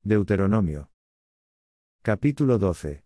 Deuteronomio. Capítulo 12.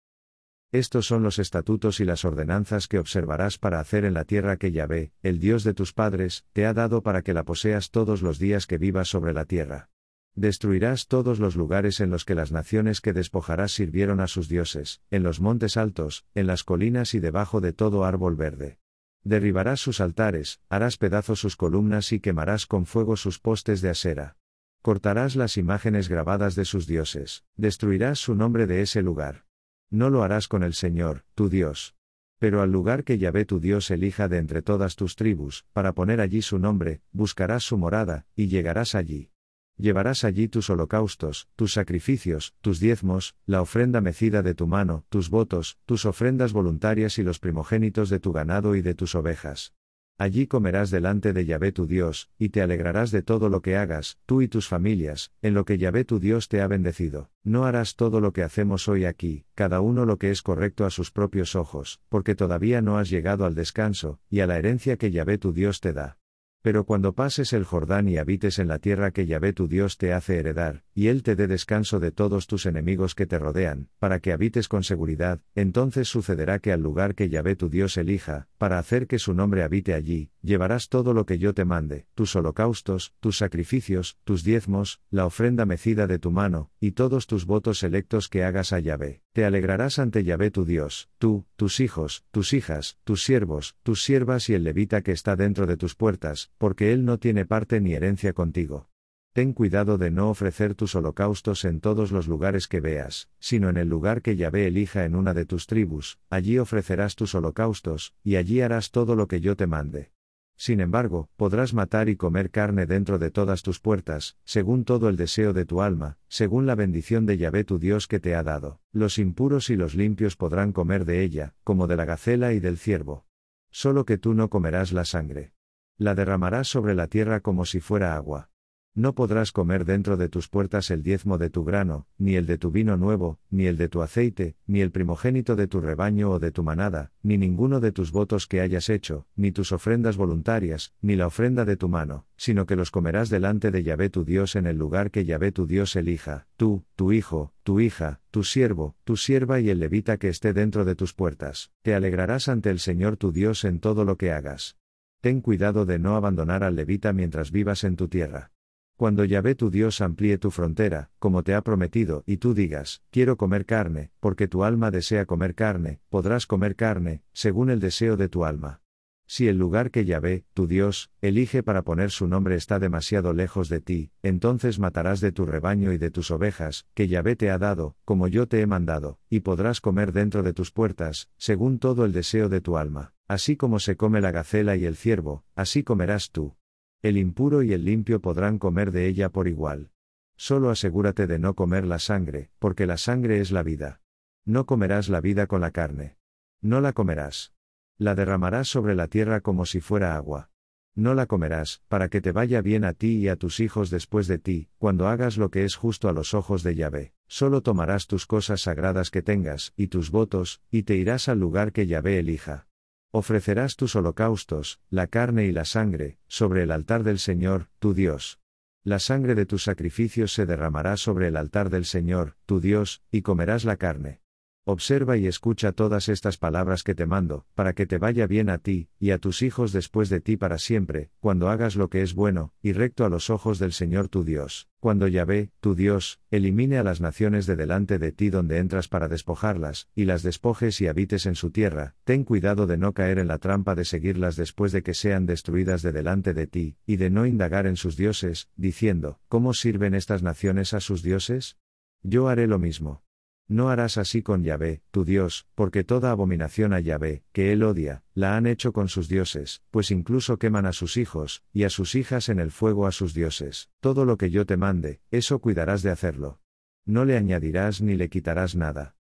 Estos son los estatutos y las ordenanzas que observarás para hacer en la tierra que Yahvé, el Dios de tus padres, te ha dado para que la poseas todos los días que vivas sobre la tierra. Destruirás todos los lugares en los que las naciones que despojarás sirvieron a sus dioses, en los montes altos, en las colinas y debajo de todo árbol verde. Derribarás sus altares, harás pedazos sus columnas y quemarás con fuego sus postes de Asera. Cortarás las imágenes grabadas de sus dioses, destruirás su nombre de ese lugar. No lo harás con el Señor, tu Dios. Pero al lugar que Yahvé tu Dios elija de entre todas tus tribus, para poner allí su nombre, buscarás su morada, y llegarás allí. Llevarás allí tus holocaustos, tus sacrificios, tus diezmos, la ofrenda mecida de tu mano, tus votos, tus ofrendas voluntarias y los primogénitos de tu ganado y de tus ovejas. Allí comerás delante de Yahvé tu Dios, y te alegrarás de todo lo que hagas, tú y tus familias, en lo que Yahvé tu Dios te ha bendecido. No harás todo lo que hacemos hoy aquí, cada uno lo que es correcto a sus propios ojos, porque todavía no has llegado al descanso, y a la herencia que Yahvé tu Dios te da. Pero cuando pases el Jordán y habites en la tierra que Yahvé tu Dios te hace heredar, y Él te dé descanso de todos tus enemigos que te rodean, para que habites con seguridad, entonces sucederá que al lugar que Yahvé tu Dios elija, para hacer que su nombre habite allí, llevarás todo lo que yo te mande, tus holocaustos, tus sacrificios, tus diezmos, la ofrenda mecida de tu mano, y todos tus votos selectos que hagas a Yahvé. Te alegrarás ante Yahvé tu Dios, tú, tus hijos, tus hijas, tus siervos, tus siervas y el levita que está dentro de tus puertas, porque él no tiene parte ni herencia contigo. Ten cuidado de no ofrecer tus holocaustos en todos los lugares que veas, sino en el lugar que Yahvé elija en una de tus tribus, allí ofrecerás tus holocaustos, y allí harás todo lo que yo te mande. Sin embargo, podrás matar y comer carne dentro de todas tus puertas, según todo el deseo de tu alma, según la bendición de Yahvé tu Dios que te ha dado. Los impuros y los limpios podrán comer de ella, como de la gacela y del ciervo. Solo que tú no comerás la sangre. La derramarás sobre la tierra como si fuera agua. No podrás comer dentro de tus puertas el diezmo de tu grano, ni el de tu vino nuevo, ni el de tu aceite, ni el primogénito de tu rebaño o de tu manada, ni ninguno de tus votos que hayas hecho, ni tus ofrendas voluntarias, ni la ofrenda de tu mano, sino que los comerás delante de Yahvé tu Dios en el lugar que Yahvé tu Dios elija, tú, tu hijo, tu hija, tu siervo, tu sierva y el levita que esté dentro de tus puertas. Te alegrarás ante el Señor tu Dios en todo lo que hagas. Ten cuidado de no abandonar al levita mientras vivas en tu tierra. Cuando Yahvé tu Dios amplíe tu frontera, como te ha prometido, y tú digas, quiero comer carne, porque tu alma desea comer carne, podrás comer carne, según el deseo de tu alma. Si el lugar que Yahvé, tu Dios, elige para poner su nombre está demasiado lejos de ti, entonces matarás de tu rebaño y de tus ovejas, que Yahvé te ha dado, como yo te he mandado, y podrás comer dentro de tus puertas, según todo el deseo de tu alma. Así como se come la gacela y el ciervo, así comerás tú. El impuro y el limpio podrán comer de ella por igual. Solo asegúrate de no comer la sangre, porque la sangre es la vida. No comerás la vida con la carne. No la comerás. La derramarás sobre la tierra como si fuera agua. No la comerás, para que te vaya bien a ti y a tus hijos después de ti, cuando hagas lo que es justo a los ojos de Yahvé. Solo tomarás tus cosas sagradas que tengas, y tus votos, y te irás al lugar que Yahvé elija. Ofrecerás tus holocaustos, la carne y la sangre, sobre el altar del Señor, tu Dios. La sangre de tus sacrificios se derramará sobre el altar del Señor, tu Dios, y comerás la carne. Observa y escucha todas estas palabras que te mando, para que te vaya bien a ti, y a tus hijos después de ti para siempre, cuando hagas lo que es bueno, y recto a los ojos del Señor tu Dios. Cuando Yahvé, tu Dios, elimine a las naciones de delante de ti donde entras para despojarlas, y las despojes y habites en su tierra, ten cuidado de no caer en la trampa de seguirlas después de que sean destruidas de delante de ti, y de no indagar en sus dioses, diciendo, ¿cómo sirven estas naciones a sus dioses? Yo haré lo mismo. No harás así con Yahvé, tu Dios, porque toda abominación a Yahvé, que él odia, la han hecho con sus dioses, pues incluso queman a sus hijos, y a sus hijas en el fuego a sus dioses. Todo lo que yo te mande, eso cuidarás de hacerlo. No le añadirás ni le quitarás nada.